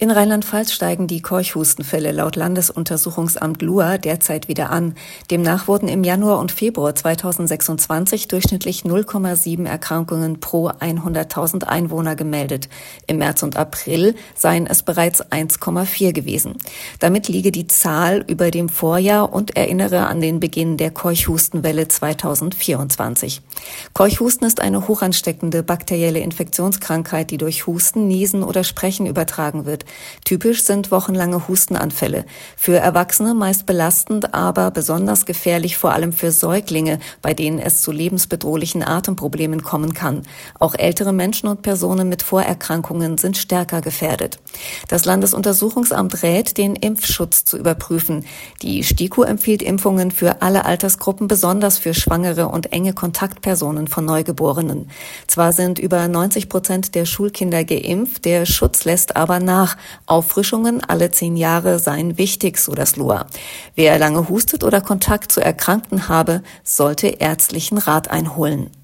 In Rheinland-Pfalz steigen die Keuchhustenfälle laut Landesuntersuchungsamt LUA derzeit wieder an. Demnach wurden im Januar und Februar 2026 durchschnittlich 0,7 Erkrankungen pro 100.000 Einwohner gemeldet. Im März und April seien es bereits 1,4 gewesen. Damit liege die Zahl über dem Vorjahr und erinnere an den Beginn der Keuchhustenwelle 2024. Keuchhusten ist eine hochansteckende bakterielle Infektionskrankheit, die durch Husten, Niesen oder Sprechen übertragen wird. Typisch sind wochenlange Hustenanfälle. Für Erwachsene meist belastend, aber besonders gefährlich vor allem für Säuglinge, bei denen es zu lebensbedrohlichen Atemproblemen kommen kann. Auch ältere Menschen und Personen mit Vorerkrankungen sind stärker gefährdet. Das Landesuntersuchungsamt rät, den Impfschutz zu überprüfen. Die STIKO empfiehlt Impfungen für alle Altersgruppen, besonders für Schwangere und enge Kontaktpersonen von Neugeborenen. Zwar sind über 90% der Schulkinder geimpft, der Schutz lässt aber nach. Auffrischungen alle 10 Jahre seien wichtig, so das LUA. Wer lange hustet oder Kontakt zu Erkrankten habe, sollte ärztlichen Rat einholen.